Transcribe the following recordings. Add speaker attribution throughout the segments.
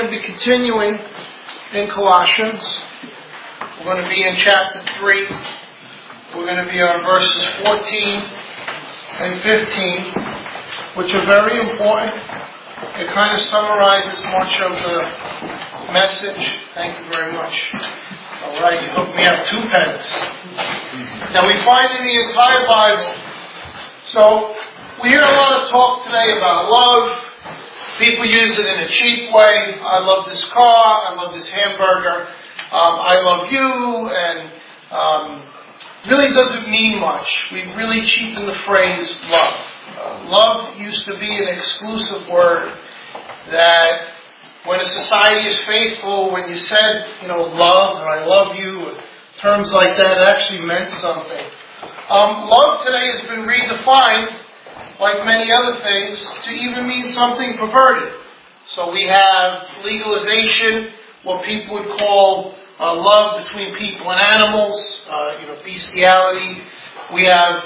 Speaker 1: going to be continuing in Colossians. We're going to be in chapter 3. We're going to be on verses 14 and 15, which are very important. It kind of summarizes much of the message. Thank you very much. All right, you hooked me up 2 pens. Now we find in the entire Bible. So we hear a lot of talk today about love. People use it in a cheap way. I love this car. I love this hamburger. I love you. And really doesn't mean much. We've really cheapened the phrase love. Love used to be an exclusive word that when a society is faithful, when you said, love or I love you, terms like that, it actually meant something. Love today has been redefined, like many other things, to even mean something perverted. So we have legalization, what people would call love between people and animals, bestiality. We have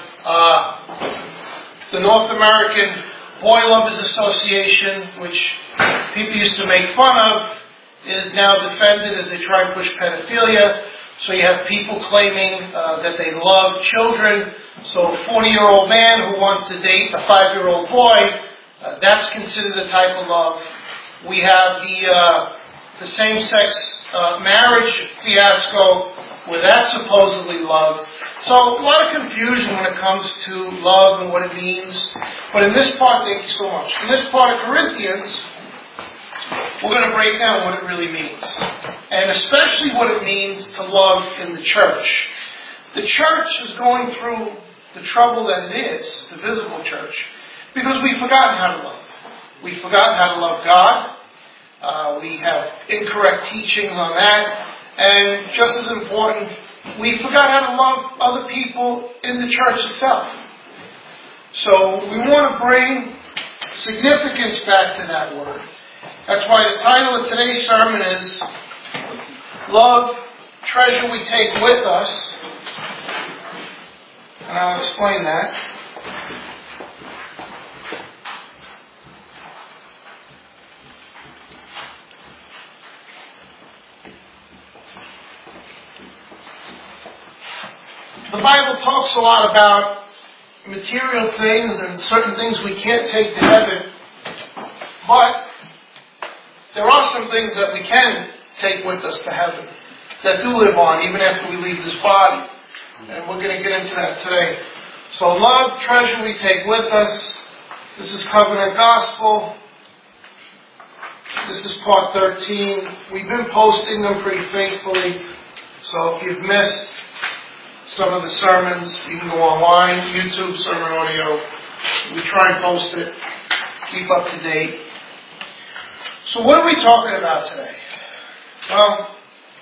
Speaker 1: the North American Boy Lovers Association, which people used to make fun of, is now defended as they try and push pedophilia. So you have people claiming that they love children. So a 40-year-old man who wants to date a 5-year-old boy, that's considered a type of love. We have the same-sex marriage fiasco, where that's supposedly love. So a lot of confusion when it comes to love and what it means. But in this part, thank you so much. In this part of Corinthians, we're going to break down what it really means. And especially what it means to love in the church. The church is going through the trouble that it is, the visible church, because we've forgotten how to love. We've forgotten how to love God. We have incorrect teachings on that. And just as important, we forgot how to love other people in the church itself. So we want to bring significance back to that word. That's why the title of today's sermon is Love, Treasure We Take With Us. And I'll explain that. The Bible talks a lot about material things and certain things we can't take to heaven. But there are some things that we can take with us to heaven that do live on even after we leave this body. And we're going to get into that today. So love, treasure we take with us. This is Covenant Gospel. This is part 13. We've been posting them pretty faithfully. So if you've missed some of the sermons, you can go online, YouTube, sermon audio. We try and post it. Keep up to date. So what are we talking about today? Well,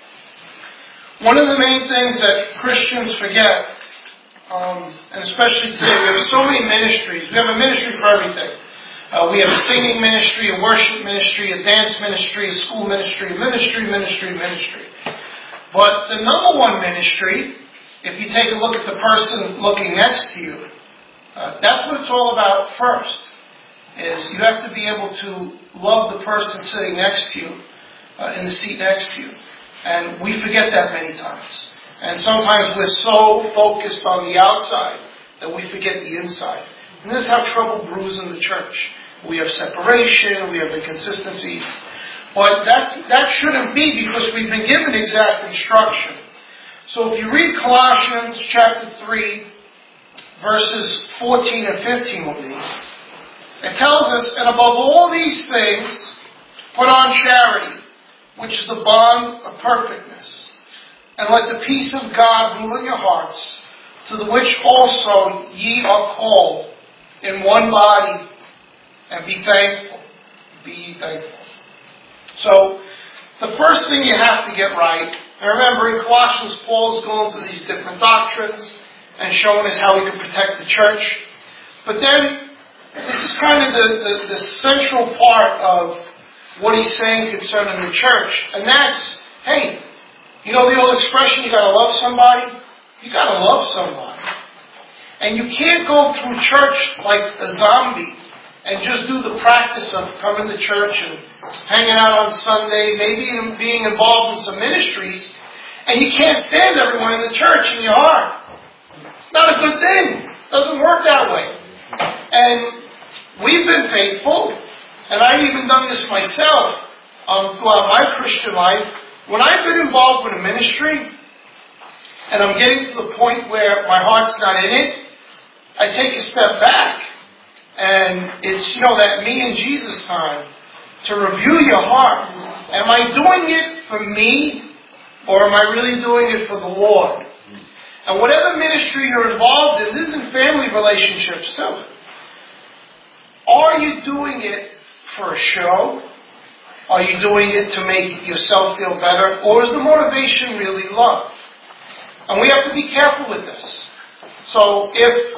Speaker 1: one of the main things that Christians forget, and especially today, we have so many ministries. We have a ministry for everything. We have a singing ministry, a worship ministry, a dance ministry, a school ministry, ministry. But the number one ministry, if you take a look at the person looking next to you, that's what it's all about first, is you have to be able to love the person sitting next to you, in the seat next to you. And we forget that many times. And sometimes we're so focused on the outside that we forget the inside. And this is how trouble brews in the church. We have separation, we have inconsistencies. But that shouldn't be, because we've been given exact instruction. So if you read Colossians chapter 3, verses 14 and 15 with me, it tells us, and above all these things, put on charity, which is the bond of perfectness. And let the peace of God rule in your hearts, to the which also ye are called in one body, and be thankful. Be ye thankful. So, the first thing you have to get right, and remember in Colossians, Paul is going through these different doctrines and showing us how we can protect the church. But then, this is kind of the central part of what he's saying concerning the church. And that's, hey, the old expression, you gotta love somebody? You gotta love somebody. And you can't go through church like a zombie and just do the practice of coming to church and hanging out on Sunday, maybe even being involved in some ministries, and you can't stand everyone in the church in your heart. Not a good thing. It doesn't work that way. And we've been faithful, and I've even done this myself throughout my Christian life. When I've been involved with a ministry, and I'm getting to the point where my heart's not in it, I take a step back. And it's, that me and Jesus time to review your heart. Am I doing it for me, or am I really doing it for the Lord? And whatever ministry you're involved in, this is in family relationships too. Are you doing it for a show? Are you doing it to make yourself feel better? Or is the motivation really love? And we have to be careful with this. So if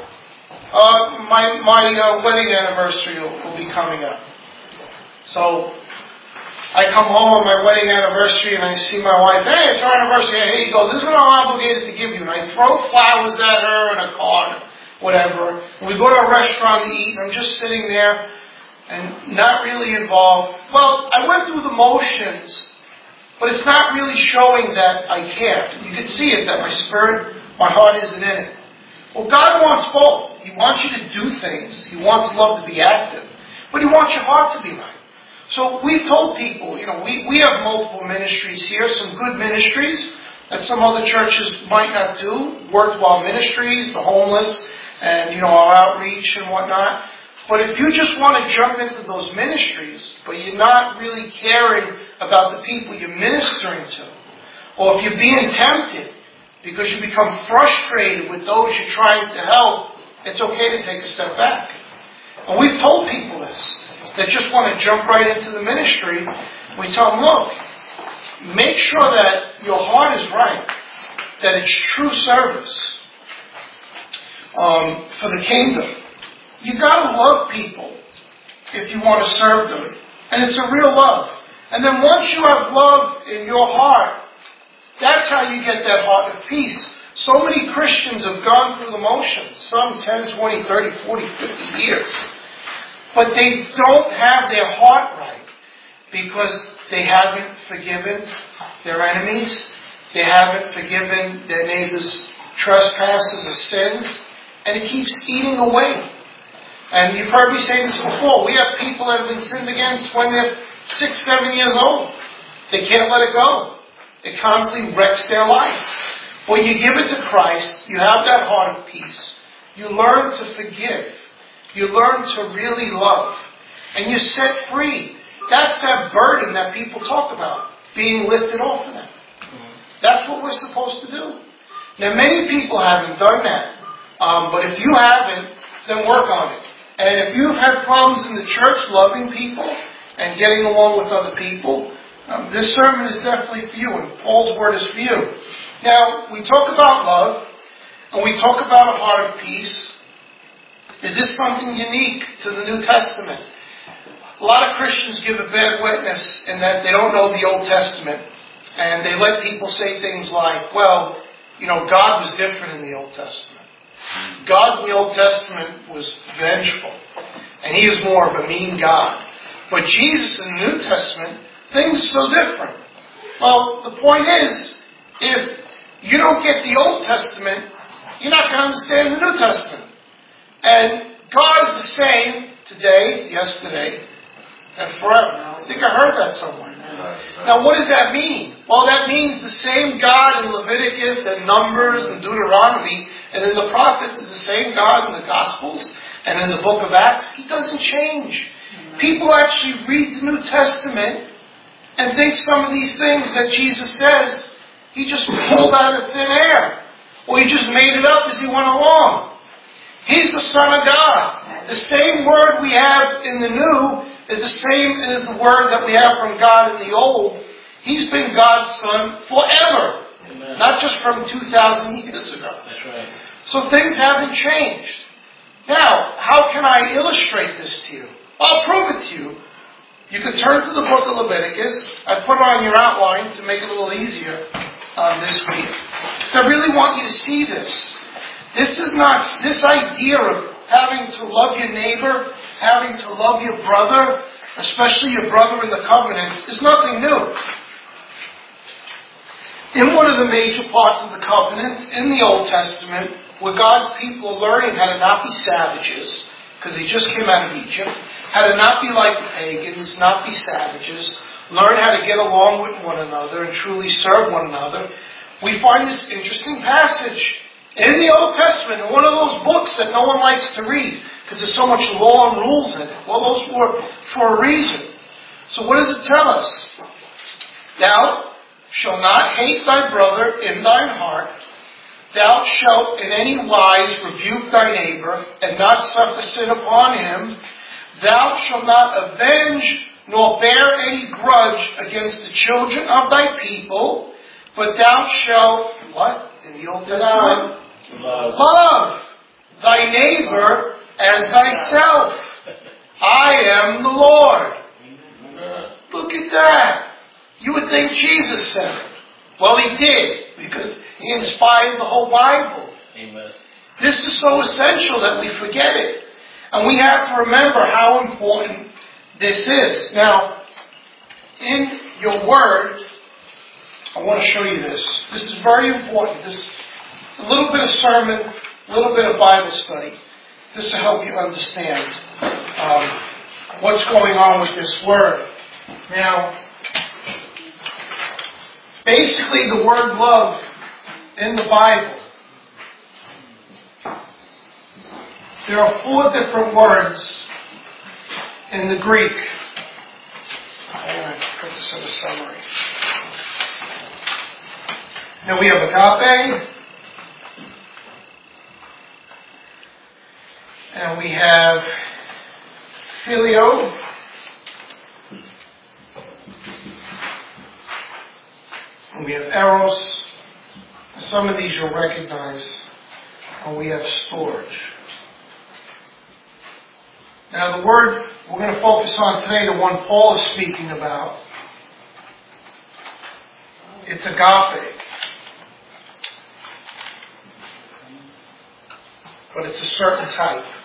Speaker 1: my wedding anniversary will be coming up. So I come home on my wedding anniversary and I see my wife, hey, it's our anniversary, here you go, this is what I'm obligated to give you. And I throw flowers at her and a card, whatever. And we go to a restaurant to eat and I'm just sitting there and not really involved. Well, I went through the motions, but it's not really showing that I care. You can see it, that my spirit, my heart isn't in it. Well, God wants both. He wants you to do things. He wants love to be active. But He wants your heart to be right. So we've told people, we have multiple ministries here, some good ministries that some other churches might not do, worthwhile ministries, the homeless, and, our outreach and whatnot. But if you just want to jump into those ministries, but you're not really caring about the people you're ministering to, or if you're being tempted because you become frustrated with those you're trying to help, it's okay to take a step back. And we've told people this, that just want to jump right into the ministry. We tell them, look, make sure that your heart is right, that it's true service for the kingdom. You got to love people if you want to serve them. And it's a real love. And then once you have love in your heart, that's how you get that heart of peace. So many Christians have gone through the motions, some 10, 20, 30, 40, 50 years. But they don't have their heart right because they haven't forgiven their enemies. They haven't forgiven their neighbor's trespasses or sins. And it keeps eating away. And you've heard me say this before. We have people that have been sinned against when they're 6, 7 years old. They can't let it go. It constantly wrecks their life. When you give it to Christ, you have that heart of peace. You learn to forgive. You learn to really love. And you're set free. That's that burden that people talk about, being lifted off of them. That's what we're supposed to do. Now, many people haven't done that. But if you haven't, then work on it. And if you've had problems in the church loving people and getting along with other people, this sermon is definitely for you, and Paul's word is for you. Now, we talk about love, and we talk about a heart of peace. Is this something unique to the New Testament? A lot of Christians give a bad witness in that they don't know the Old Testament, and they let people say things like, well, God was different in the Old Testament. God in the Old Testament was vengeful, and He is more of a mean God. But Jesus in the New Testament, things are so different. Well, the point is, if you don't get the Old Testament, you're not going to understand the New Testament. And God is the same today, yesterday, and forever. I think I heard that somewhere. Now, what does that mean? Well, that means the same God in Leviticus and Numbers and Deuteronomy and in the prophets is the same God in the Gospels and in the book of Acts. He doesn't change. People actually read the New Testament and think some of these things that Jesus says, He just pulled out of thin air. Or He just made it up as He went along. He's the Son of God. The same word we have in the New is the same as the word that we have from God in the Old. He's been God's Son forever. Amen. Not just from 2,000 years ago.
Speaker 2: That's right.
Speaker 1: So things haven't changed. Now, how can I illustrate this to you? I'll prove it to you. You can turn to the book of Leviticus. I put it on your outline to make it a little easier this week. So I really want you to see this. This idea of having to love your neighbor, having to love your brother, especially your brother in the covenant, is nothing new. In one of the major parts of the covenant, in the Old Testament, where God's people are learning how to not be savages, because they just came out of Egypt, how to not be like the pagans, not be savages, learn how to get along with one another and truly serve one another, we find this interesting passage in the Old Testament, in one of those books that no one likes to read, because there's so much law and rules in it. Well, those were for a reason. So what does it tell us? Thou shalt not hate thy brother in thine heart. Thou shalt in any wise rebuke thy neighbor, and not suffer sin upon him. Thou shalt not avenge, nor bear any grudge against the children of thy people, but thou shalt, what? In the Old Testament? Love thy neighbor as thyself. I am the Lord. Look at that. You would think Jesus said it. Well, he did, because he inspired the whole Bible.
Speaker 2: Amen.
Speaker 1: This is so essential that we forget it. And we have to remember how important this is. Now, in your word, I want to show you this. This is very important. This a little bit of sermon, a little bit of Bible study. This will help you understand what's going on with this word. Now, basically the word love in the Bible, there are 4 different words in the Greek. I'm going to put this in a summary. Now we have agape, and we have phileo, and we have eros. Some of these you'll recognize, and we have storge. Now the word we're going to focus on today, the one Paul is speaking about, it's agape. But it's a certain type.